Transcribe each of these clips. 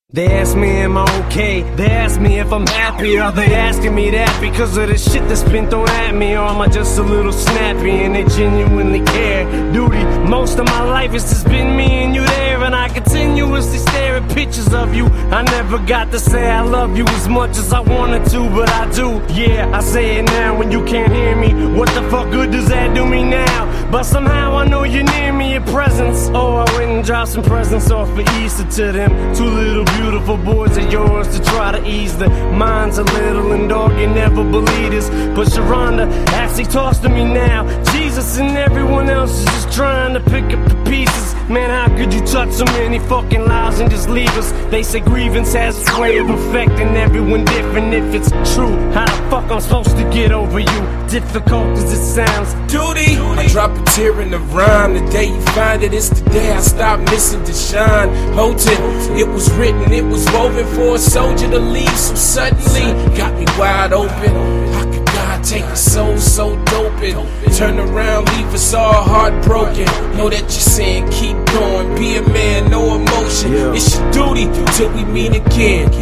They ask me am I okay, they ask me if I'm happy. Are they asking me that because of the shit that's been thrown at me? Or am I just a little snappy and they genuinely care? Duty, most of my life it's just been me and you there, and I continuously stare at pictures of you. I never got to say I love you as much as I wanted to, but I do. Yeah, I say it now when you can't hear me. What the fuck good does that do me now? But somehow I know you're near me, your presence. Oh, I went and dropped some presents off for Easter to them two little beautiful boys of yours to try to ease the minds a little. And dog, you never believe this, but Sharonda actually talks to me now. Jesus and everyone else is just trying to pick up the pieces. Man, how could you touch so many fucking lives and just leave us? They say grievance has a way of affecting everyone different. If it's true, how the fuck I'm supposed to get over you? Difficult as it sounds. Duty, I drop a tear in the rhyme. The day you find it, it's the day I stop missing to shine. Hotel, it was written, it was woven for a soldier to leave so suddenly. Got me wide open. How could God take a soul so doping? Turn around, leave us all heartbroken. Know that you're saying keep going, be a man, no emotion. It's your duty till we meet again.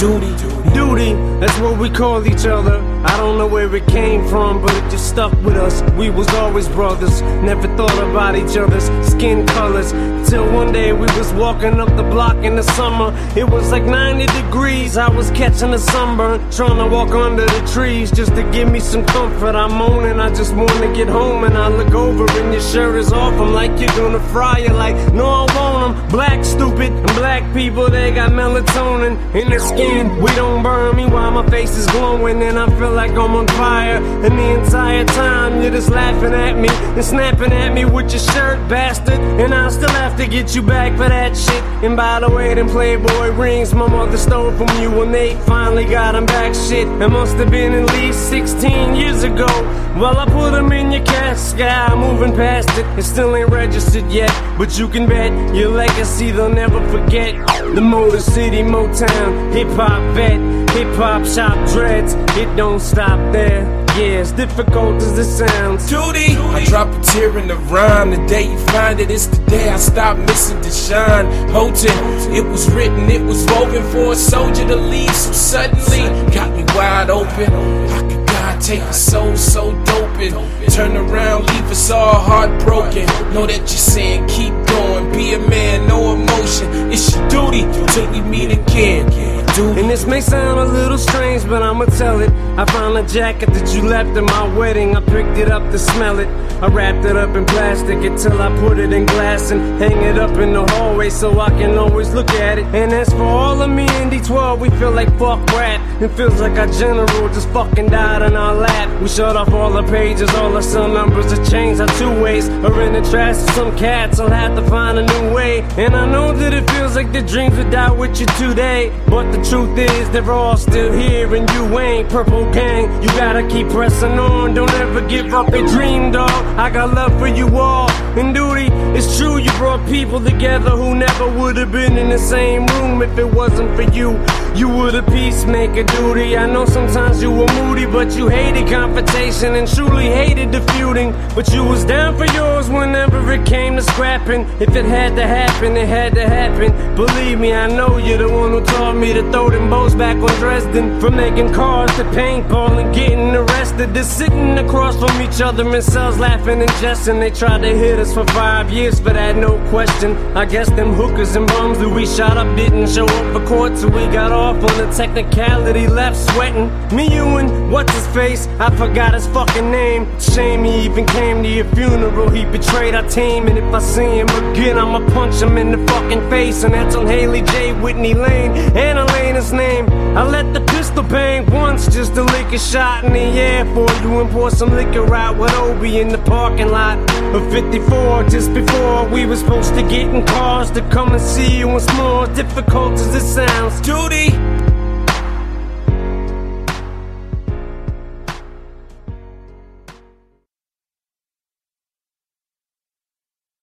Duty, that's what we call each other. I don't know where it came from, but it just stuck with us. We was always brothers, never thought about each other's skin colors. Till one day we was walking up the block in the summer. It was like 90 degrees, I was catching a sunburn, trying to walk under the trees just to give me some comfort. I'm moaning, I just wanna get home, and I look over and your shirt is off. I'm like, you're gonna fry it. Like, no I won't, I'm black stupid. And black people, they got melatonin in their skin. We don't burn me while my face is glowing, and I feel like I'm on fire. And the entire time you're just laughing at me and snapping at me with your shirt, bastard. And I still have to get you back for that shit. And by the way, them Playboy rings my mother stole from you when they finally got them back. Shit, it must have been at least 16 years ago. Well, I put them in your casket, I'm moving past it. It still ain't registered yet, but you can bet your legacy they'll never forget. The Motor City, Motown, hip-hop vet, hip-hop shop dreads. It don't stop there. Yeah, as difficult as it sounds. Duty, I drop a tear in the rhyme. The day you find it, it's the day I stop missing to shine. Hotel, it was written, it was woven for a soldier to leave so suddenly. Got me wide open. How could God take a soul so doping? Turn around, leave us all heartbroken. Know that you're saying keep going, be a man, no emotion. It's your duty till we meet again. And this may sound a little strange, but I'ma tell it. I found a jacket that you left at my wedding. I picked it up to smell it. I wrapped it up in plastic until I put it in glass and hang it up in the hallway so I can always look at it. And as for all of me in D12, we feel like fuck rap. It feels like our general just fucking died in our lap. We shut off all the pages, all the cell numbers have changed our two ways. Or in the trash of some cats, I'll have to find a new way. And I know that it feels like the dreams would die with you today, but the truth is they're all still here and you ain't. Purple gang, you gotta keep pressing on. Don't ever give up your dream, dog. I got love for you all. And duty, it's true you brought people together who never would have been in the same room if it wasn't for you. You were the peacemaker, duty. I know sometimes you were moody, but you hated confrontation and truly hated the feuding. But you was down for yours whenever it came to scrapping. If it had to happen, it had to happen. Believe me, I know you're the one who taught me to throw them bows back on Dresden. From making cars to paintball and getting arrested, to sitting across from each other in cells laughing and jesting. They tried to hit us for 5 years for that, no question. I guess them hookers and bums who we shot up didn't show up for court, so we got off on a technicality, left sweating. Me, you, and what's his face? I forgot his fucking name. Shame he even came to your funeral. He betrayed our team, and if I see him again, I'ma punch him in the fucking face. And that's on Haley J. Whitney Lane, and Elena's name. I let the pistol bang once just to lick a shot in the air for you and pour some liquor out with Obi in the parking lot of 54. Just before we were supposed to get in cars to come and see you once more. Difficult as it sounds. Duty,